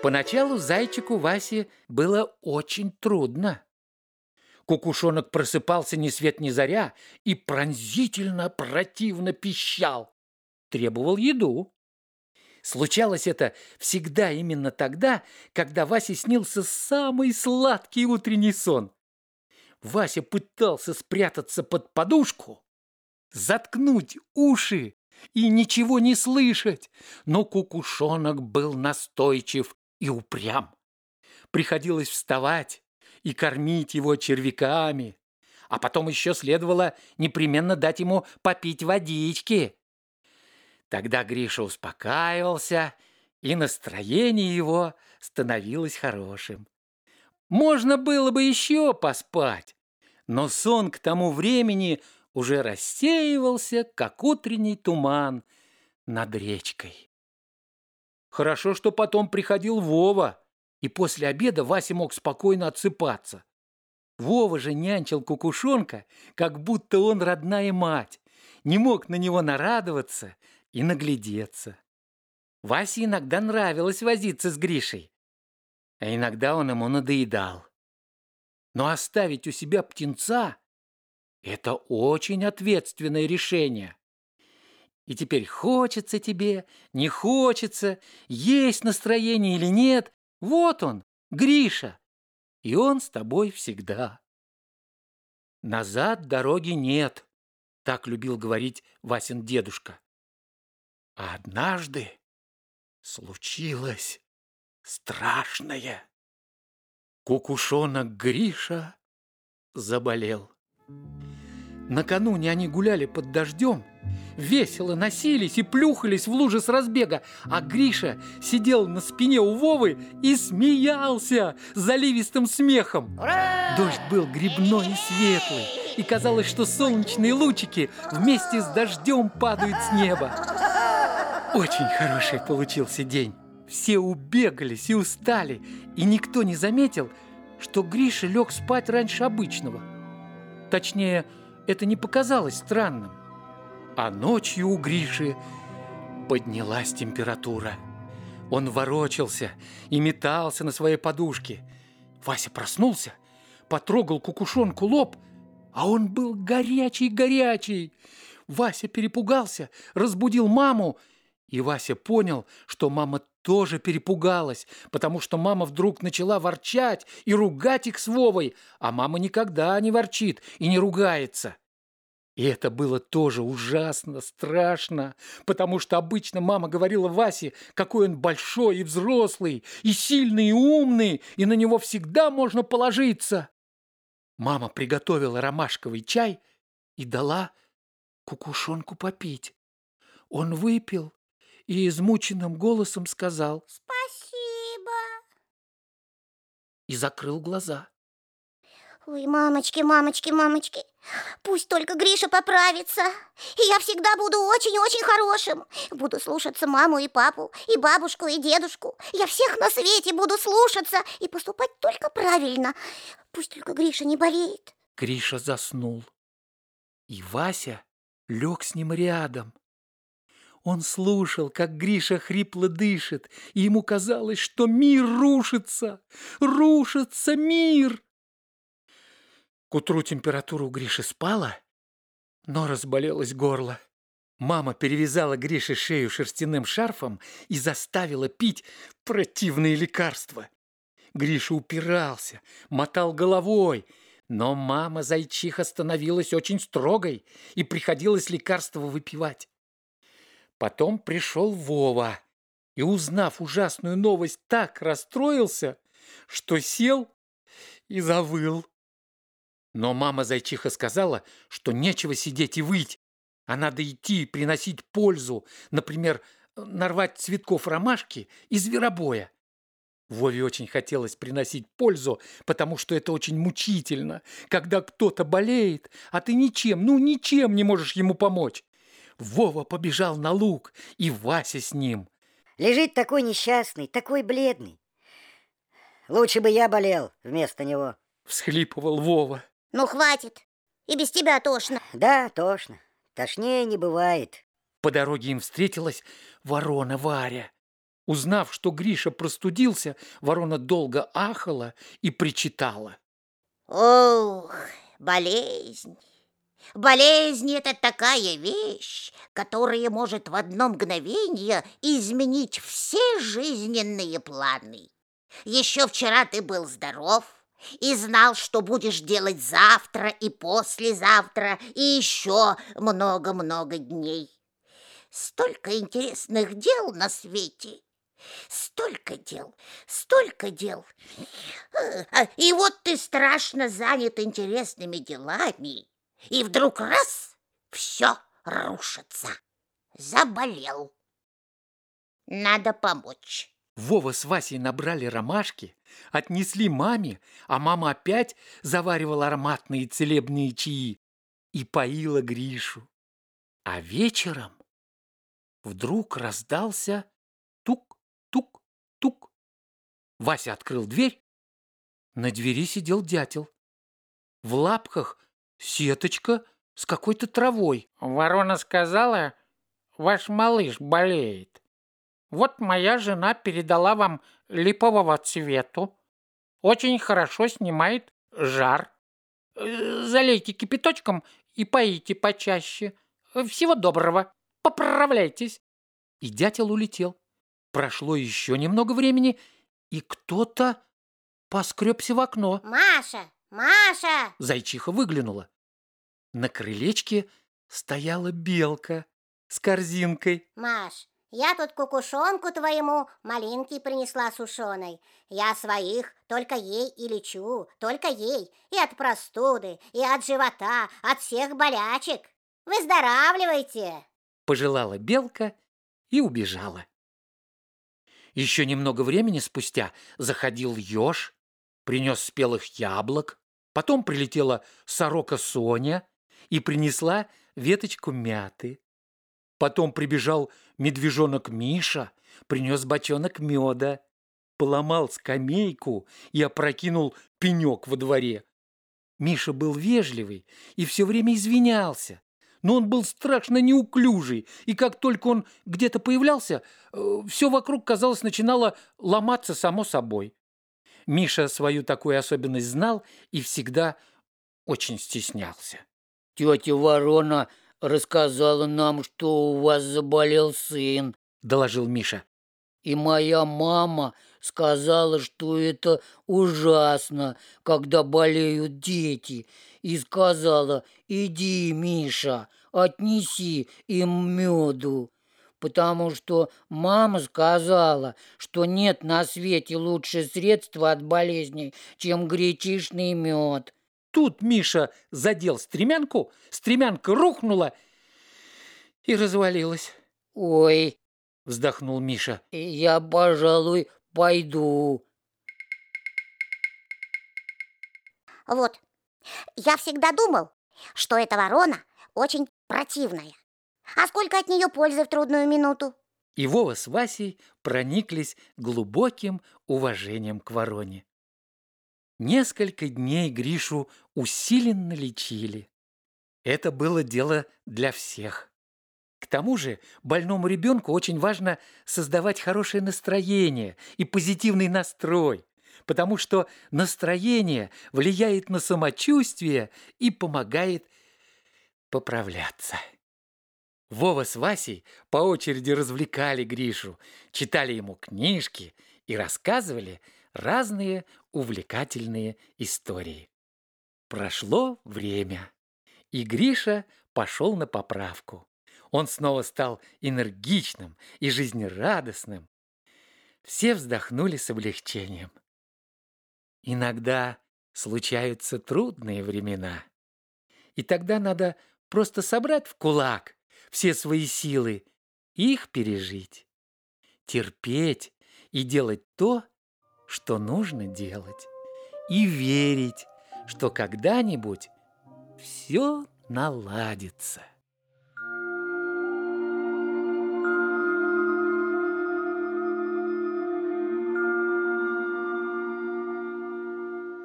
Поначалу зайчику Васе было очень трудно. Кукушонок просыпался ни свет ни заря и пронзительно противно пищал. Требовал еду. Случалось это всегда именно тогда, когда Васе снился самый сладкий утренний сон. Вася пытался спрятаться под подушку, заткнуть уши и ничего не слышать, но кукушонок был настойчив и упрям. Приходилось вставать и кормить его червяками, а потом еще следовало непременно дать ему попить водички. Тогда Гриша успокаивался, и настроение его становилось хорошим. Можно было бы еще поспать, но сон к тому времени уже рассеивался, как утренний туман над речкой. Хорошо, что потом приходил Вова, и после обеда Вася мог спокойно отсыпаться. Вова же нянчил кукушонка, как будто он родная мать, не мог на него нарадоваться и наглядеться. Васе иногда нравилось возиться с Гришей, а иногда он ему надоедал. Но оставить у себя птенца – это очень ответственное решение. И теперь хочется тебе, не хочется, есть настроение или нет, вот он, Гриша, и он с тобой всегда. Назад дороги нет, так любил говорить Васин дедушка. А однажды случилось страшное. Кукушонок Гриша заболел. Накануне они гуляли под дождем, весело носились и плюхались в луже с разбега, а Гриша сидел на спине у Вовы и смеялся заливистым смехом. Ура! Дождь был грибной и светлый, и казалось, что солнечные лучики вместе с дождем падают с неба. Очень хороший получился день. Все убегались и устали, и никто не заметил, что Гриша лег спать раньше обычного. Точнее, это не показалось странным. А ночью у Гриши поднялась температура. Он ворочался и метался на своей подушке. Вася проснулся, потрогал кукушонку лоб, а он был горячий-горячий. Вася перепугался, разбудил маму, и Вася понял, что мама тоже перепугалась, потому что мама вдруг начала ворчать и ругать их с Вовой, а мама никогда не ворчит и не ругается. И это было тоже ужасно страшно, потому что обычно мама говорила Васе, какой он большой и взрослый, и сильный, и умный, и на него всегда можно положиться. Мама приготовила ромашковый чай и дала кукушонку попить. Он выпил и измученным голосом сказал «Спасибо». И закрыл глаза. Ой, мамочки, мамочки, мамочки, пусть только Гриша поправится, и я всегда буду очень-очень хорошим. Буду слушаться маму и папу, и бабушку, и дедушку. Я всех на свете буду слушаться и поступать только правильно. Пусть только Гриша не болеет. Гриша заснул, и Вася лег с ним рядом. Он слушал, как Гриша хрипло дышит, и ему казалось, что мир рушится, рушится мир. К утру температура у Гриши спала, но разболелось горло. Мама перевязала Грише шею шерстяным шарфом и заставила пить противные лекарства. Гриша упирался, мотал головой, но мама-зайчиха становилась очень строгой, и приходилось лекарства выпивать. Потом пришел Вова и, узнав ужасную новость, так расстроился, что сел и завыл. Но мама-зайчиха сказала, что нечего сидеть и выть, а надо идти и приносить пользу, например, нарвать цветков ромашки и зверобоя. Вове очень хотелось приносить пользу, потому что это очень мучительно, когда кто-то болеет, а ты ничем не можешь ему помочь. Вова побежал на луг, и Вася с ним. Лежит такой несчастный, такой бледный. Лучше бы я болел вместо него. Всхлипывал Вова. Ну, хватит, и без тебя тошно. Да, тошно. Тошнее не бывает. По дороге им встретилась ворона Варя. Узнав, что Гриша простудился, ворона долго ахала и причитала. Ох, болезнь. Болезнь – это такая вещь, которая может в одно мгновение изменить все жизненные планы. Еще вчера ты был здоров и знал, что будешь делать завтра и послезавтра, и еще много-много дней. Столько интересных дел на свете. Столько дел, столько дел. И вот ты страшно занят интересными делами, и вдруг раз – все рушится. Заболел. Надо помочь. Вова с Васей набрали ромашки, отнесли маме, а мама опять заваривала ароматные целебные чаи и поила Гришу. А вечером вдруг раздался тук-тук-тук. Вася открыл дверь. На двери сидел дятел. В лапках сеточка с какой-то травой. Ворона сказала, ваш малыш болеет. Вот моя жена передала вам липового цвету. Очень хорошо снимает жар. Залейте кипяточком и поите почаще. Всего доброго. Поправляйтесь. И дятел улетел. Прошло еще немного времени, и кто-то поскребся в окно. Маша, Маша! Зайчиха выглянула. На крылечке стояла белка с корзинкой. Маш, я тут кукушонку твоему малинки принесла сушеной. Я своих только ей и лечу, только ей. И от простуды, и от живота, от всех болячек. Выздоравливайте! Пожелала белка и убежала. Еще немного времени спустя заходил еж, принес спелых яблок. Потом прилетела сорока Соня и принесла веточку мяты. Потом прибежал медвежонок Миша, принес бочонок меда, поломал скамейку и опрокинул пенек во дворе. Миша был вежливый и все время извинялся, но он был страшно неуклюжий, и как только он где-то появлялся, все вокруг, казалось, начинало ломаться само собой. Миша свою такую особенность знал и всегда очень стеснялся. «Тетя Ворона рассказала нам, что у вас заболел сын», — доложил Миша. «И моя мама сказала, что это ужасно, когда болеют дети, и сказала: иди, Миша, отнеси им меду, потому что мама сказала, что нет на свете лучше средства от болезней, чем гречишный мед». Тут Миша задел стремянку, стремянка рухнула и развалилась. «Ой», — вздохнул Миша. «я, пожалуй, пойду». Вот, я всегда думал, что эта ворона очень противная. А сколько от нее пользы в трудную минуту? И Вова с Васей прониклись глубоким уважением к вороне. Несколько дней Гришу усиленно лечили. Это было дело для всех. К тому же больному ребенку очень важно создавать хорошее настроение и позитивный настрой, потому что настроение влияет на самочувствие и помогает поправляться. Вова с Васей по очереди развлекали Гришу, читали ему книжки и рассказывали разные увлекательные истории. Прошло время, и Гриша пошел на поправку. Он снова стал энергичным и жизнерадостным. Все вздохнули с облегчением. Иногда случаются трудные времена, и тогда надо просто собрать в кулак все свои силы и их пережить, терпеть и делать то, что нужно делать, и верить, что когда-нибудь все наладится.